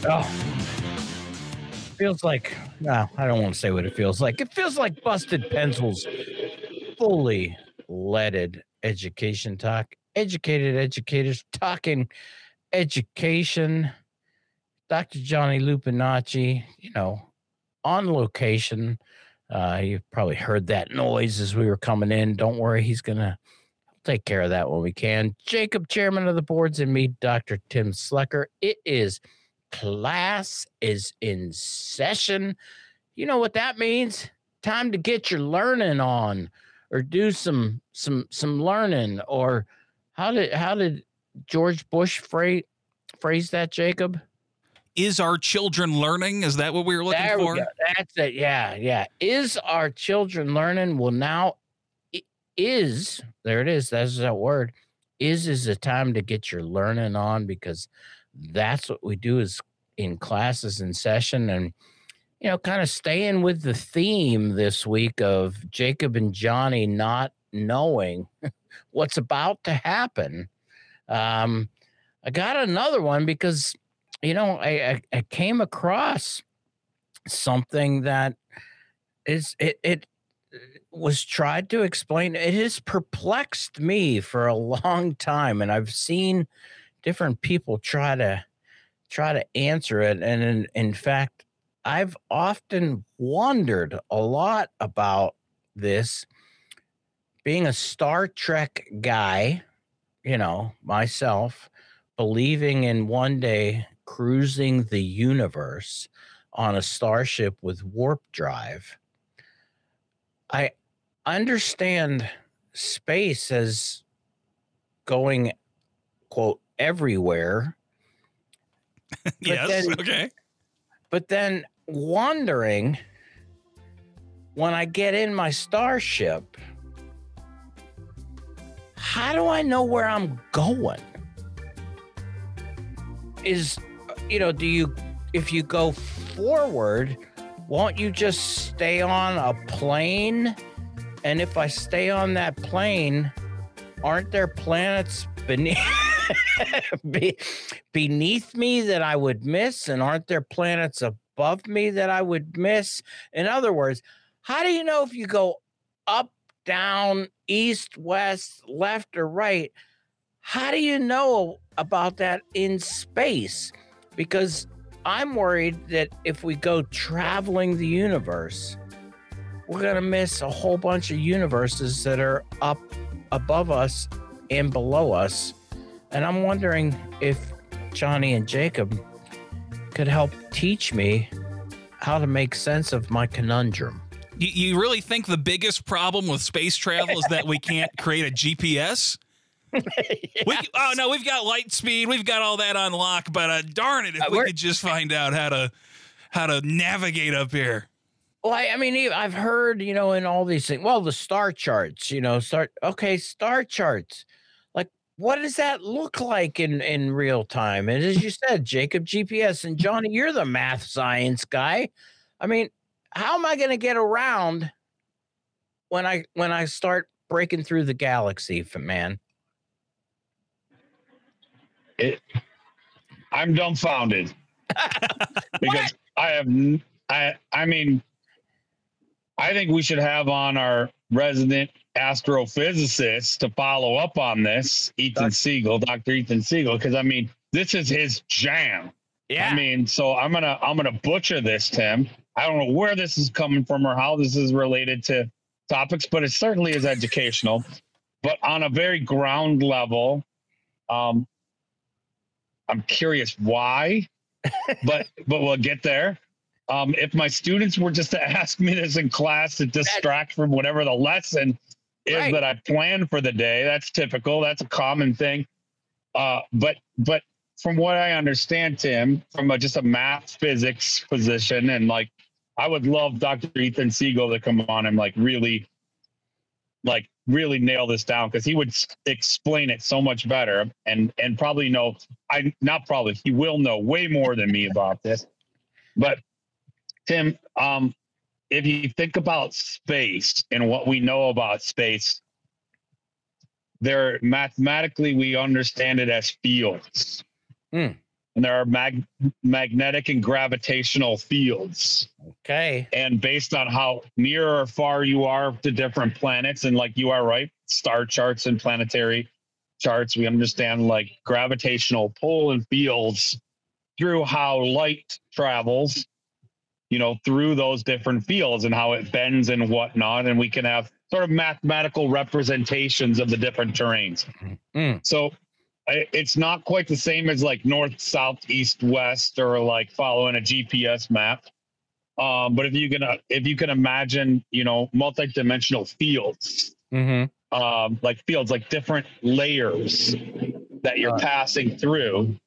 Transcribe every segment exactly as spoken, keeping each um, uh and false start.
Oh, feels like, no, I don't want to say what it feels like. It feels like Busted Pencil's fully leaded education talk. Educated educators talking education. Doctor Johnny Lupinacci, you know, on location. Uh, you've probably heard that noise as we were coming in. Don't worry, he's going to take care of that when we can. Jacob, chairman of the boards, and me, Doctor Tim Slecker. It is class is in session. You know what that means? Time to get your learning on, or do some some some learning. Or how did how did George Bush phrase phrase that, Jacob? Is our children learning? Is that what we were looking there for? We go. That's it. Yeah, yeah. Is our children learning? Well, now is there it is. That's that word. Is is a time to get your learning on, because that's what we do is in classes in session. And you know, kind of staying with the theme this week of Jacob and Johnny not knowing what's about to happen. Um, I got another one because, you know, I, I, I came across something that is, it, it was tried to explain. It has perplexed me for a long time. And I've seen different people try to, try to answer it. And in, in fact, I've often wondered a lot about this. Being a Star Trek guy, you know, myself, believing in one day cruising the universe on a starship with warp drive, I understand space as going, quote, everywhere. Yes, then, okay. But then wondering, when I get in my starship, how do I know where I'm going? Is, you know, do you, if you go forward, won't you just stay on a plane? And if I stay on that plane, aren't there planets beneath be, beneath me that I would miss? And aren't there planets above me that I would miss? In other words, how do you know if you go up, down, east, west, left, or right? How do you know about that in space? Because I'm worried that if we go traveling the universe, we're going to miss a whole bunch of universes that are up above us and below us. And I'm wondering if Johnny and Jacob could help teach me how to make sense of my conundrum. You, you really think the biggest problem with space travel is that we can't create a G P S? Yes. We, oh, no, we've got light speed. We've got all that on lock. But uh, darn it, if uh, we could just find out how to how to navigate up here. Well, I, I mean, I've heard, you know, in all these things, well, the star charts, you know, start, okay, star charts. Like, what does that look like in, in real time? And as you said, Jacob, G P S, and Johnny, you're the math science guy. I mean, how am I going to get around when I when I start breaking through the galaxy, man? It, I'm dumbfounded because I have I I mean I think we should have on our resident astrophysicist to follow up on this, Ethan Siegel, Doctor Ethan Siegel, because I mean this is his jam. Yeah. I mean, so I'm gonna I'm gonna butcher this, Tim. I don't know where this is coming from or how this is related to topics, but it certainly is educational. But on a very ground level, um, I'm curious why, but but we'll get there. Um, if my students were just to ask me this in class to distract from whatever the lesson is right. that I planned for the day, that's typical. That's a common thing. Uh, but but from what I understand, Tim, from a, just a math physics position, and like I would love Doctor Ethan Siegel to come on and like really, like really nail this down, because he would explain it so much better and and probably know I not probably he will know way more than me about this. But Tim, um, if you think about space and what we know about space, there mathematically we understand it as fields. Mm. and there are mag- magnetic and gravitational fields. Okay. And based on how near or far you are to different planets, and like you are right, star charts and planetary charts, we understand like gravitational pull and fields through how light travels, you know, through those different fields and how it bends and whatnot. And we can have sort of mathematical representations of the different terrains. Mm. So it's not quite the same as like north, south, east, west, or like following a G P S map. Um, but if you can, uh, if you can imagine, you know, multi-dimensional fields, Mm-hmm. um, like fields, like different layers that you're Uh. passing through,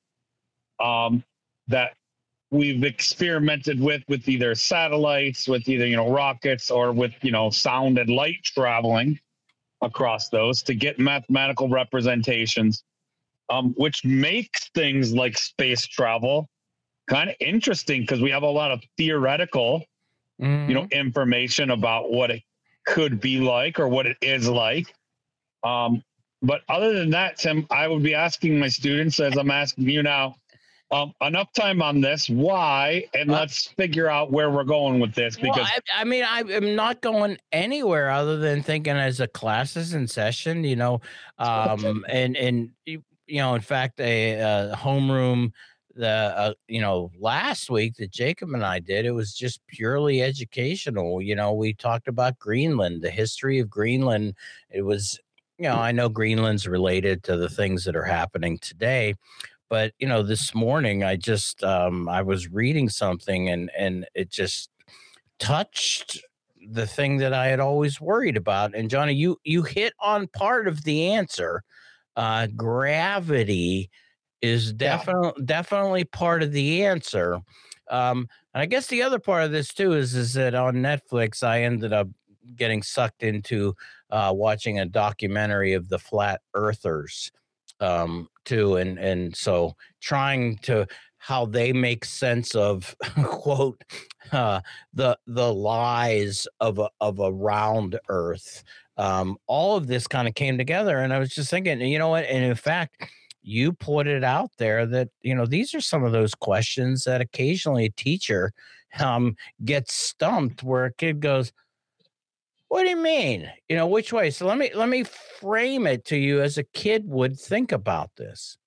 um, that we've experimented with, with either satellites, with either, you know, rockets, or with, you know, sound and light traveling across those to get mathematical representations, um, which makes things like space travel kind of interesting because we have a lot of theoretical, Mm-hmm. you know, information about what it could be like or what it is like. Um, but other than that, Tim, I would be asking my students, as I'm asking you now, um, enough time on this, why, and Uh, let's figure out where we're going with this, Well, because I, I mean, I am not going anywhere other than thinking as a class is in session, you know, um, and and you you know, in fact, a, uh homeroom, the uh, you know, last week that Jacob and I did, it was just purely educational. You know, we talked about Greenland, the history of Greenland. It was, you know, I know Greenland's related to the things that are happening today. But you know, this morning I just um, I was reading something and and it just touched the thing that I had always worried about. And Johnny, you you hit on part of the answer. Uh, gravity is definitely definitely part of the answer. Um, and I guess the other part of this too is is that on Netflix I ended up getting sucked into uh, watching a documentary of the flat earthers um too, and and so trying to how they make sense of quote uh the the lies of a of a round earth. Um all of this kind of came together, and I was just thinking, you know what, and in fact you put it out there that, you know, these are some of those questions that occasionally a teacher um gets stumped, where a kid goes, what do you mean? You know, which way? So let me let me frame it to you as a kid would think about this.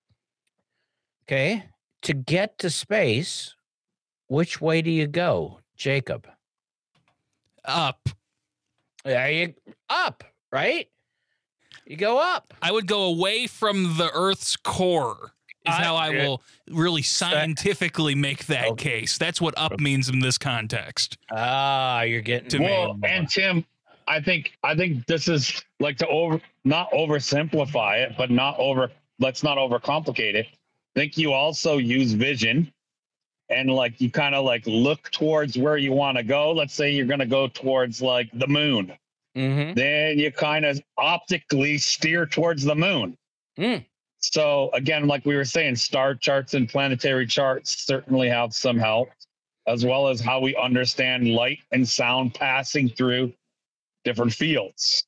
Okay. To get to space, which way do you go, Jacob? Up. There you up, right? You go up. I would go away from the Earth's core. Is I- how I yeah. will really scientifically make that Okay. case. That's what up means in this context. Ah, you're getting To me. me. well, and Tim, I think I think this is like to over not oversimplify it, but not over let's not overcomplicate it. I think you also use vision, and like you kind of like look towards where you want to go. Let's say you're going to go towards like the moon. Mm-hmm. Then you kind of optically steer towards the moon. Mm. So again, like we were saying, star charts and planetary charts certainly have some help, as well as how we understand light and sound passing through different fields.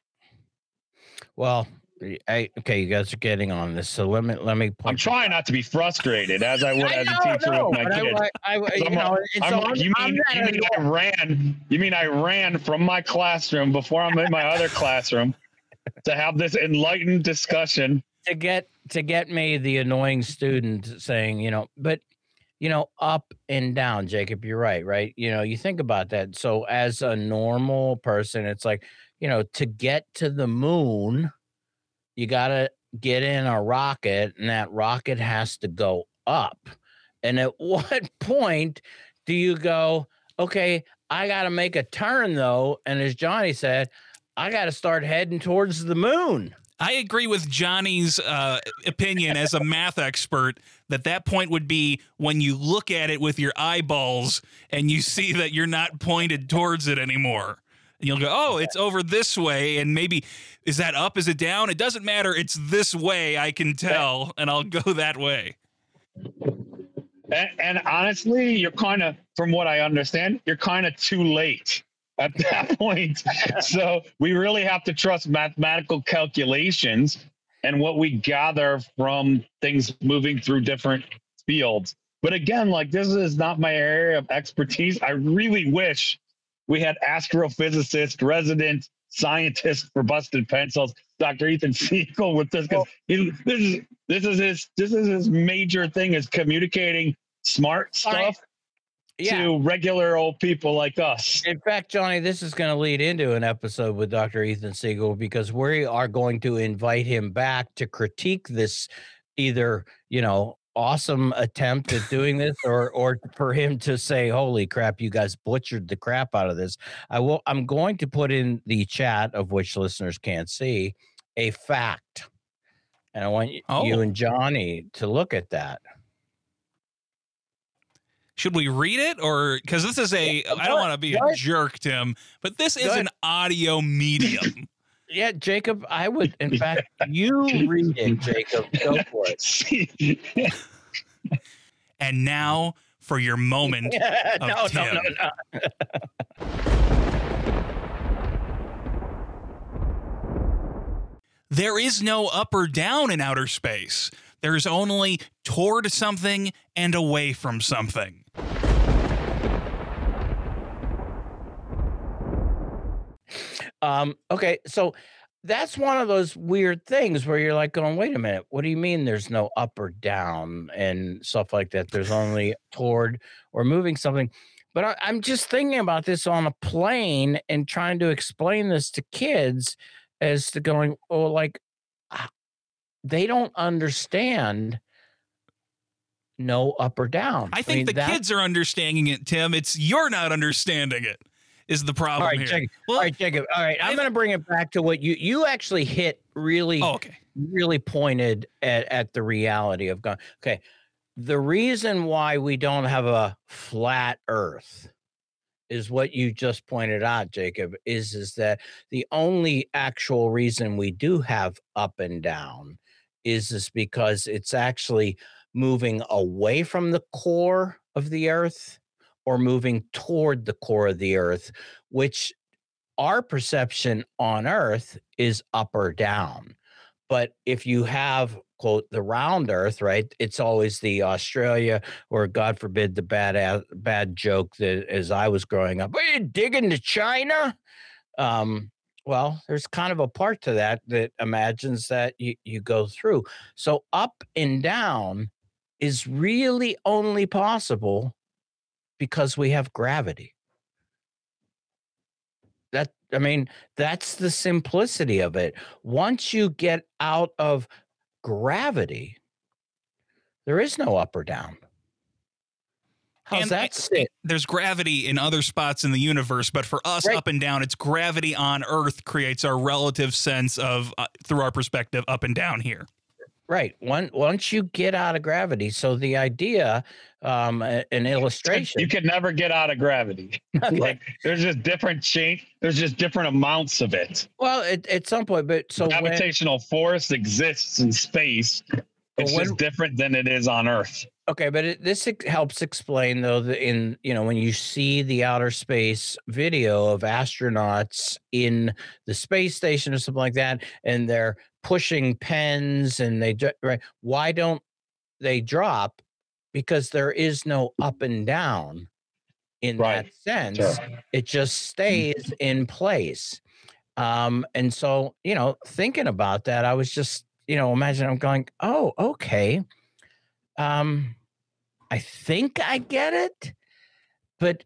Well, I, okay, you guys are getting on this, so let me let me. I'm trying not to be frustrated as I would I as know, a teacher no, with my but I- kids. I, I, you I'm know, like- and I'm so like, I'm, you I'm mean, not you mean I ran? You mean I ran from my classroom before I'm in my other classroom to have this enlightened discussion? to get to get me, the annoying student, saying, you know, but you know, up and down, Jacob, you're right, right? You know, you think about that. So as a normal person, it's like, you know, to get to the moon, you gotta get in a rocket, and that rocket has to go up. And at what point do you go, okay, I gotta make a turn though? And as Johnny said, I gotta start heading towards the moon. I agree with Johnny's uh, opinion as a math expert that that point would be when you look at it with your eyeballs and you see that you're not pointed towards it anymore. And you'll go, oh, it's over this way. And maybe, is that up? Is it down? It doesn't matter. It's this way, I can tell, and I'll go that way. And, and honestly, you're kind of, from what I understand, you're kind of too late at that point. So we really have to trust mathematical calculations and what we gather from things moving through different fields. But again, like this is not my area of expertise. I really wish we had astrophysicist, resident scientist for busted pencils, Doctor Ethan Siegel, with this, because this is this is his this is his major thing, is communicating smart stuff yeah. to regular old people like us. In fact, Johnny, this is going to lead into an episode with Doctor Ethan Siegel, because we are going to invite him back to critique this, either, you know, awesome attempt at doing this, or or for him to say, holy crap, you guys butchered the crap out of this. I will I'm going to put in the chat, of which listeners can't see, a fact. And I want oh. you and Johnny to look at that. Should we read it, or because this is a yeah, I don't want to be what? a jerk, Tim, but this is an audio medium. Yeah, Jacob, I would, in fact, you read it, Jacob. Go for it. And now for your moment of no, Tim. no, no, no. There is no up or down in outer space. There's only toward something and away from something. Um, okay, so that's one of those weird things where you're like going, wait a minute, what do you mean there's no up or down and stuff like that? There's only toward or moving something. But I, I'm just thinking about this on a plane and trying to explain this to kids as to going, oh, like, they don't understand no up or down. I think I mean, the that, kids are understanding it, Tim. It's you're not understanding it is the problem all right, here. Jacob, Well, all right, Jacob. All right, I'm going to bring it back to what you you actually hit really, oh, okay. really pointed at, at the reality of God. Okay, the reason why we don't have a flat Earth is what you just pointed out, Jacob, is, is that the only actual reason we do have up and down is, is because it's actually moving away from the core of the Earth or moving toward the core of the Earth, which our perception on Earth is up or down. But if you have, quote, the round Earth, right, it's always the Australia, or God forbid, the bad bad joke that as I was growing up, are you digging to China? Um, well, there's kind of a part to that that imagines that you, you go through. So up and down is really only possible because we have gravity. That, I mean, that's the simplicity of it. Once you get out of gravity, there is no up or down. How's and that sit? There's gravity in other spots in the universe, but for us, right. up and down, it's gravity on Earth creates our relative sense of, uh, through our perspective, up and down here. Right. One, once you get out of gravity, so the idea, um, an illustration. You can never get out of gravity. Okay. Like there's just different change. There's just different amounts of it. Well, at, at some point, but so gravitational when, force exists in space. It's when, just different than it is on Earth. Okay, but it, this ex- helps explain, though, that in, you know, when you see the outer space video of astronauts in the space station or something like that, and they're pushing pens and they, right, why don't they drop? Because there is no up and down in right. that sense. Sure. It just stays in place. Um, and so, you know, thinking about that, I was just, you know, imagine I'm going, oh, okay. Um, I think I get it, but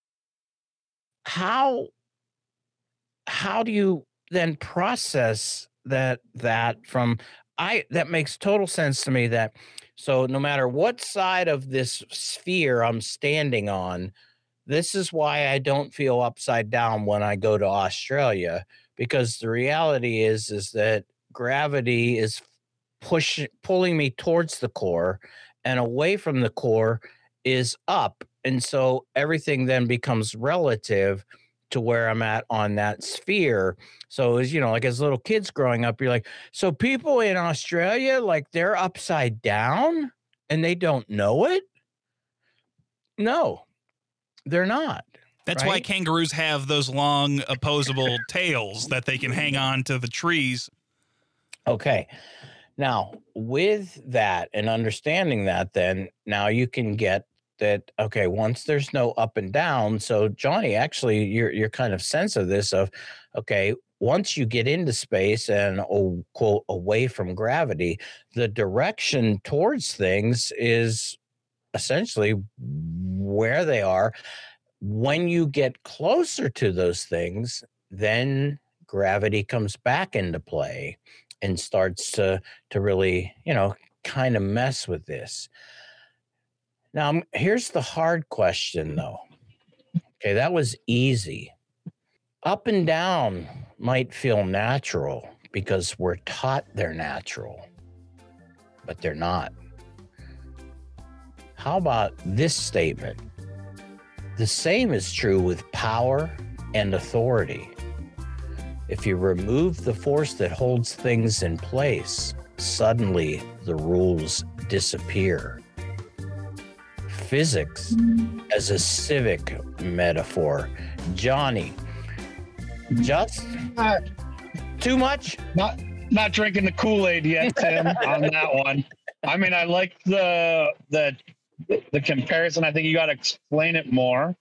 how, how do you then process that, that from, I, that makes total sense to me that, so no matter what side of this sphere I'm standing on, this is why I don't feel upside down when I go to Australia, because the reality is, is that gravity is pushing, pulling me towards the core, and away from the core is up. And so everything then becomes relative to where I'm at on that sphere. So as you know, like as little kids growing up, you're like, so people in Australia, like they're upside down and they don't know it? No, they're not. That's right? why kangaroos have those long opposable tails that they can hang on to the trees. Okay. Now, with that and understanding that, then now you can get that, okay, once there's no up and down. So, Johnny, actually, you're you're kind of sense of this of, okay, once you get into space and oh, quote away from gravity, the direction towards things is essentially where they are. When you get closer to those things, then gravity comes back into play and starts to to really, you know, kind of mess with this. Now, um, here's the hard question though. Okay, that was easy. Up and down might feel natural because we're taught they're natural, but they're not. How about this statement? The same is true with power and authority. If you remove the force that holds things in place, suddenly the rules disappear. Physics as a civic metaphor. Johnny, just Uh, too much? not not drinking the Kool-Aid yet, Tim, on that one. I mean, I like the the the comparison. I think you got to explain it more,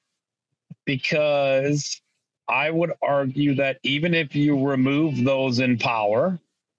because I would argue that even if you remove those in power,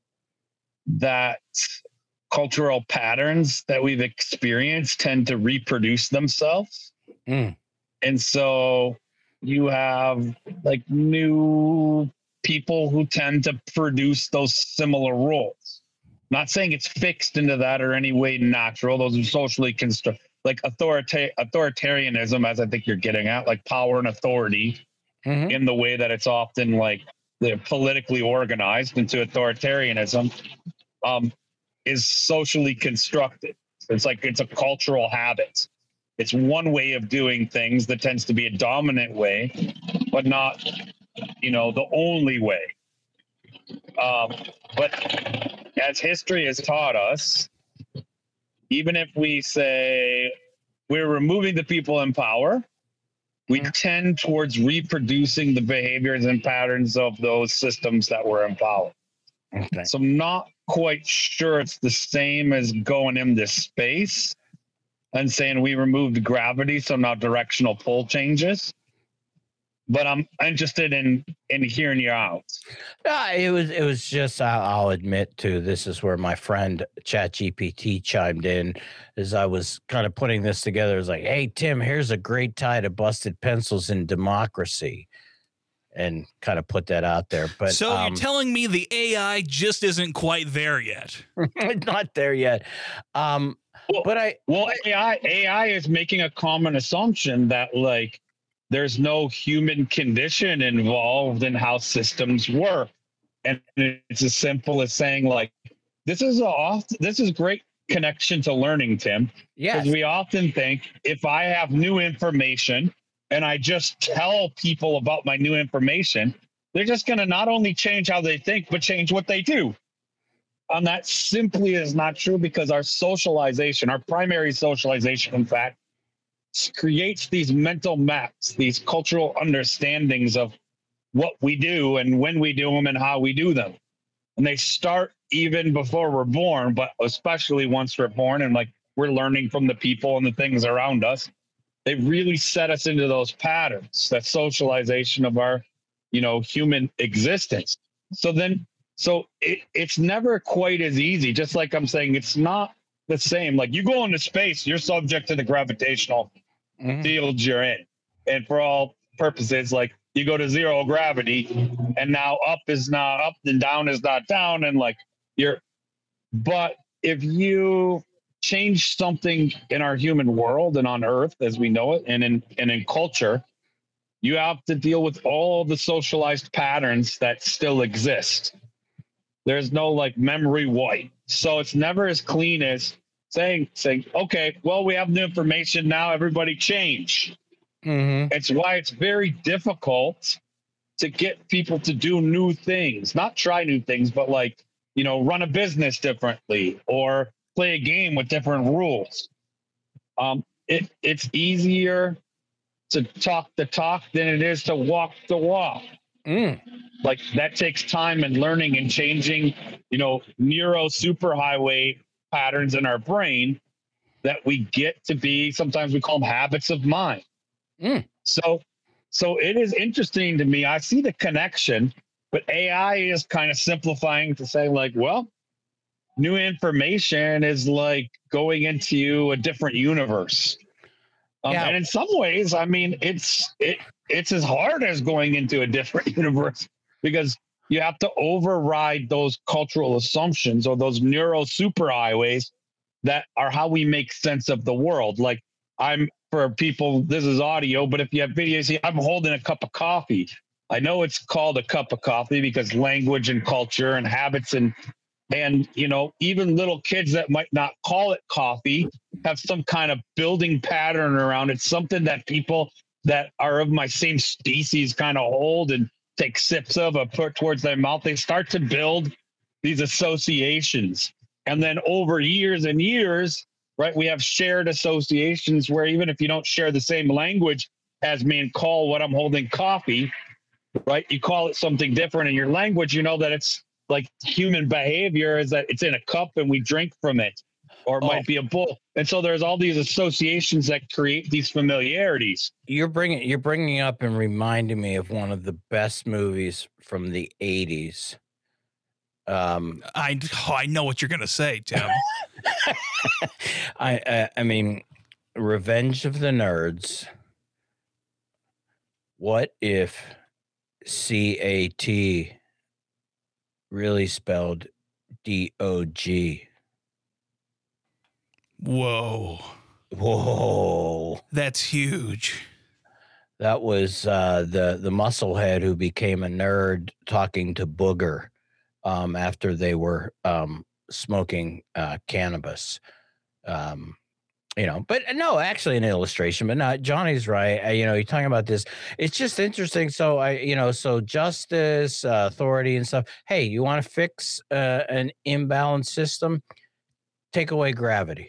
that cultural patterns that we've experienced tend to reproduce themselves. Mm. And so you have like new people who tend to produce those similar roles. Not saying it's fixed into that or any way natural. Those are socially constructed, like authorita- authoritarianism, as I think you're getting at, like power and authority Mhm. in the way that it's often like they're politically organized into authoritarianism, um, is socially constructed. It's like it's a cultural habit. It's one way of doing things that tends to be a dominant way, but not, you know, the only way. Um, but as history has taught us, even if we say we're removing the people in power, we tend towards reproducing the behaviors and patterns of those systems that were in power. Okay. So I'm not quite sure it's the same as going into space and saying we removed gravity, so now directional pull changes. But I'm interested in in hearing you out. Uh, it was it was just I'll, I'll admit to this is where my friend ChatGPT chimed in as I was kind of putting this together. It was like, hey Tim, here's a great tie to busted pencils in democracy, and kind of put that out there. But so um, you're telling me the A I just isn't quite there yet? not there yet. Um, Well, but I well, A I A I is making a common assumption that like there's no human condition involved in how systems work, and it's as simple as saying like this is a oft this is great connection to learning, Tim. yes, Because we often think if I have new information and I just tell people about my new information, they're just going to not only change how they think, but change what they do. And that simply is not true, because our socialization, our primary socialization, in fact, creates these mental maps, these cultural understandings of what we do and when we do them and how we do them. And they start even before we're born, but especially once we're born and like we're learning from the people and the things around us. They really set us into those patterns, that socialization of our, you know, human existence. So then, so it, it's never quite as easy. Just like I'm saying, it's not the same. Like you go into space, you're subject to the gravitational Mhm. field you're in. And for all purposes, like you go to zero gravity and now up is not up and down is not down. And like you're, but if you change something in our human world and on Earth as we know it, and in and in culture, you have to deal with all the socialized patterns that still exist. There's no like memory wipe. So it's never as clean as saying, saying, okay, well, we have new information now, everybody change. Mhm. It's why it's very difficult to get people to do new things, not try new things, but like, you know, run a business differently or play a game with different rules. Um, it, it's easier to talk the talk than it is to walk the walk. Mm. Like that takes time and learning and changing, you know, neuro superhighway patterns in our brain that we get to be, sometimes we call them habits of mind. Mm. So, so it is interesting to me. I see the connection, but A I is kind of simplifying to say like, well, new information is like going into a different universe. Um, Yeah. And in some ways, I mean, it's it it's as hard as going into a different universe because you have to override those cultural assumptions or those neural superhighways that are how we make sense of the world. Like I'm for people, this is audio, but if you have video, see, I'm holding a cup of coffee. I know it's called a cup of coffee because language and culture and habits and and you know even little kids that might not call it coffee have some kind of building pattern around it, something that people that are of my same species kind of hold and take sips of or put towards their mouth. They start to build these associations, and then over years and years, right, we have shared associations where even if you don't share the same language as me and call what I'm holding coffee, right, you call it something different in your language, you know that it's like human behavior is that it's in a cup and we drink from it, or it Oh. might be a bowl. And so there's all these associations that create these familiarities. You're bringing you're bringing up and reminding me of one of the best movies from the eighties. Um, I oh, I know what you're gonna say, Tim. I, I I mean, Revenge of the Nerds. What if C A T really spelled D O G? Whoa, Whoa. that's huge. That was uh, the the musclehead who became a nerd talking to Booger um, after they were um, smoking uh, cannabis. Um, you know, but no, actually an illustration, but not Johnny's right. Uh, you know, you're talking about this. It's just interesting. So I, you know, so justice, uh, authority and stuff. Hey, you want to fix uh, an imbalanced system? Take away gravity.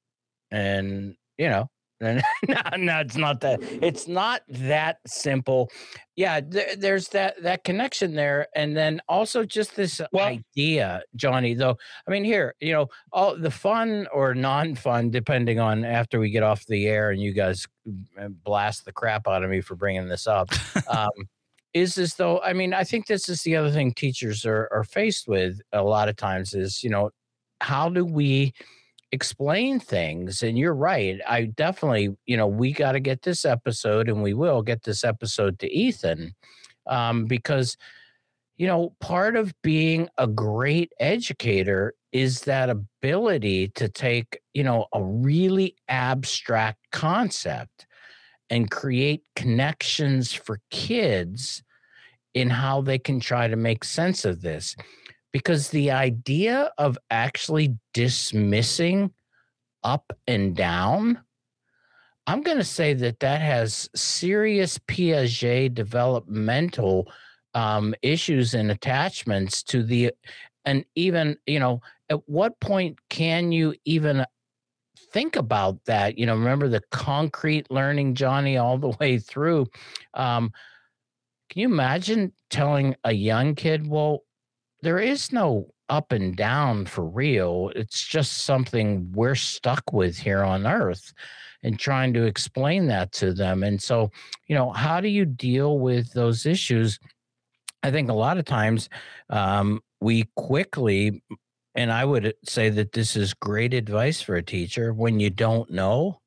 And, you know, and no, no, it's not that. It's not that simple. Yeah, there, there's that that connection there, and then also just this Well- idea, Johnny. Though, I mean, here, you know, all the fun or non-fun, depending on after we get off the air, and you guys blast the crap out of me for bringing this up. um, is as though, I mean, I think this is the other thing teachers are are faced with a lot of times is, you know, how do we explain things? And you're right. I definitely, you know, we got to get this episode, and we will get this episode to Ethan, um, because, you know, part of being a great educator is that ability to take, you know, a really abstract concept and create connections for kids in how they can try to make sense of this. Because the idea of actually dismissing up and down, I'm going to say that that has serious Piaget developmental um, issues and attachments to the, and even, you know, at what point can you even think about that? You know, remember the concrete learning, Johnny, all the way through. Um, can you imagine telling a young kid, well, there is no up and down for real. It's just something we're stuck with here on Earth, and trying to explain that to them. And so, you know, how do you deal with those issues? I think a lot of times um, we quickly, and I would say that this is great advice for a teacher, when you don't know,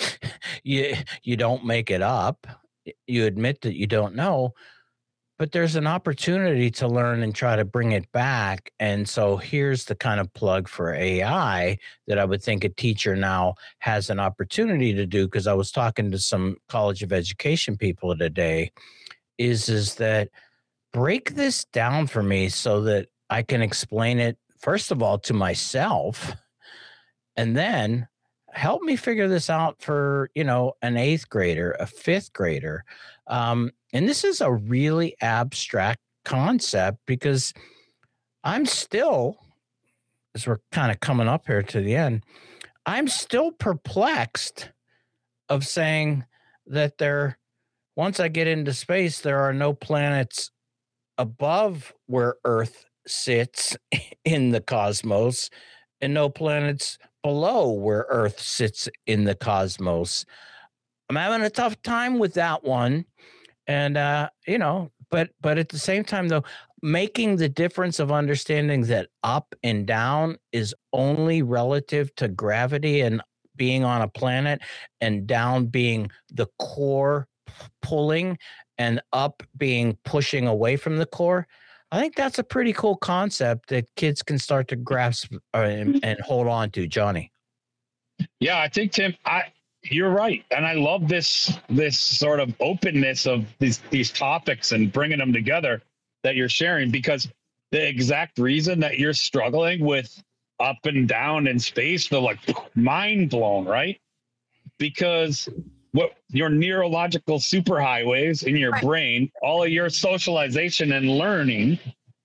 you, you don't make it up. You admit that you don't know. But there's an opportunity to learn and try to bring it back. And so here's the kind of plug for A I that I would think a teacher now has an opportunity to do, because I was talking to some College of Education people today, is, is that break this down for me so that I can explain it, first of all, to myself, and then help me figure this out for, you know, an eighth grader, a fifth grader. Um, and this is a really abstract concept, because I'm still, as we're kind of coming up here to the end, I'm still perplexed of saying that there, once I get into space, there are no planets above where Earth sits in the cosmos, and no planets below where Earth sits in the cosmos. I'm having a tough time with that one. And uh, you know, but but at the same time though, making the difference of understanding that up and down is only relative to gravity and being on a planet, and down being the core pulling and up being pushing away from the core. I think that's a pretty cool concept that kids can start to grasp uh, and, and hold on to, Johnny. Yeah, I think, Tim, I you're right, and I love this this sort of openness of these these topics and bringing them together that you're sharing, because the exact reason that you're struggling with up and down in space, the like mind blown, right? Because what your neurological superhighways in your right. brain, all of your socialization and learning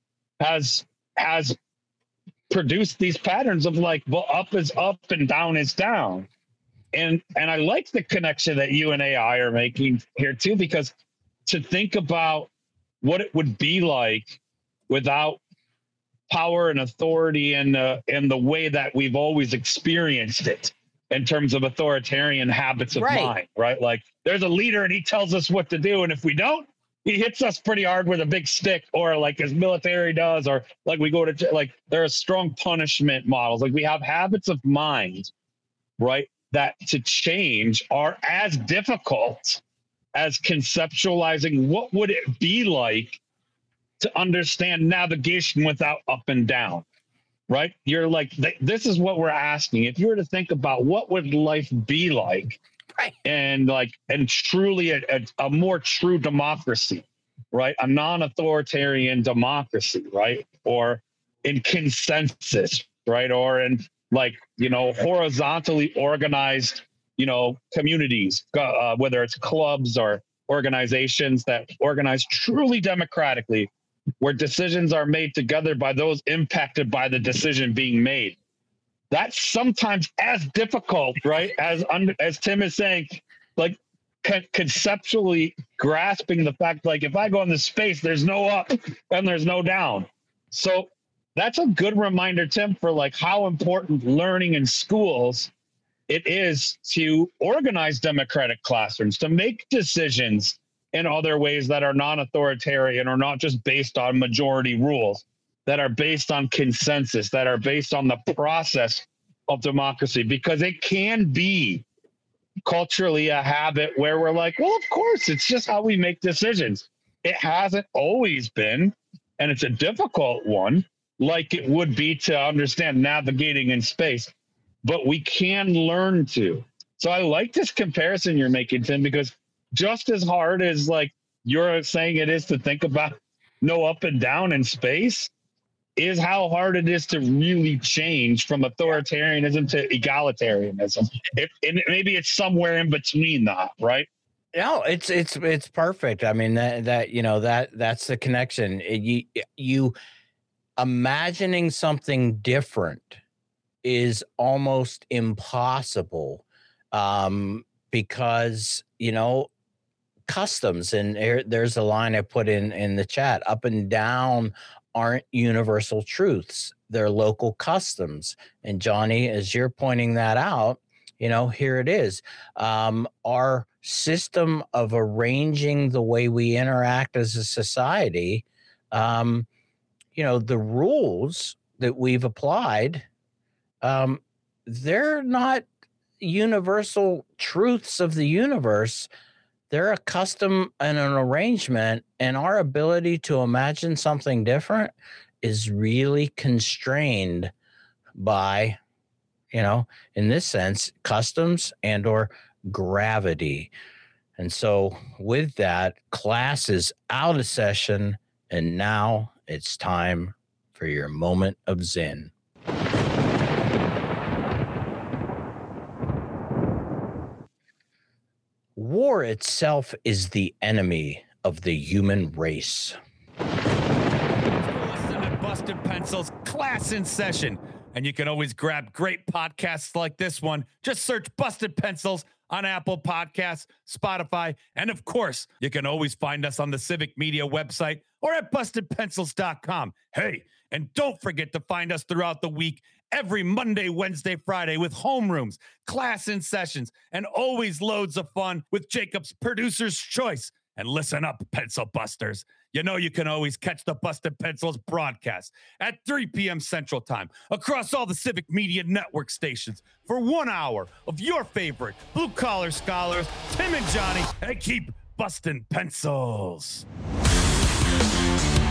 has has produced these patterns of like, well, up is up and down is down. And and I like the connection that you and A I are making here too, because to think about what it would be like without power and authority and uh, and the way that we've always experienced it in terms of authoritarian habits of right. mind, right? Like there's a leader and he tells us what to do, and if we don't, he hits us pretty hard with a big stick, or like his military does, or like we go to like there are strong punishment models. Like we have habits of mind, right? That to change are as difficult as conceptualizing what would it be like to understand navigation without up and down, right? You're like, this is what we're asking. If you were to think about what would life be like, right, and like, and truly a, a, a more true democracy, right? A non-authoritarian democracy, right? Or in consensus, right? Or in like, you know, horizontally organized, you know, communities, uh, whether it's clubs or organizations that organize truly democratically, where decisions are made together by those impacted by the decision being made. That's sometimes as difficult, right? As as Tim is saying, like con- conceptually grasping the fact, like if I go into space, there's no up and there's no down. So that's a good reminder, Tim, for like how important learning in schools it is to organize democratic classrooms, to make decisions in other ways that are non-authoritarian or not just based on majority rules, that are based on consensus, that are based on the process of democracy, because it can be culturally a habit where we're like, well, of course, it's just how we make decisions. It hasn't always been, and it's a difficult one, like it would be to understand navigating in space, but we can learn to. So I like this comparison you're making, Tim, because just as hard as like you're saying it is to think about no up and down in space, is how hard it is to really change from authoritarianism to egalitarianism. It, and maybe it's somewhere in between that, right? No, it's it's it's perfect. I mean that that you know that that's the connection. You you imagining something different is almost impossible, um, because you know customs, and there, there's a line I put in in the chat. Up and down aren't universal truths; they're local customs. And Johnny, as you're pointing that out, you know, here it is. Um, our system of arranging the way we interact as a society, um, you know, the rules that we've applied, um, they're not universal truths of the universe. They're a custom and an arrangement, and our ability to imagine something different is really constrained by, you know, in this sense, customs and or gravity. And so with that, class is out of session, and now it's time for your moment of Zen. War itself is the enemy of the human race. Listen to Busted Pencils, class in session. And you can always grab great podcasts like this one. Just search Busted Pencils on Apple Podcasts, Spotify, and of course, you can always find us on the Civic Media website or at busted pencils dot com. Hey, and don't forget to find us throughout the week every Monday, Wednesday, Friday with homerooms, class in sessions, and always loads of fun with Jacob's Producer's Choice. And listen up, pencil busters. You know you can always catch the Busted Pencils broadcast at three p.m. Central Time across all the Civic Media Network stations for one hour of your favorite blue-collar scholars, Tim and Johnny, and keep busting pencils.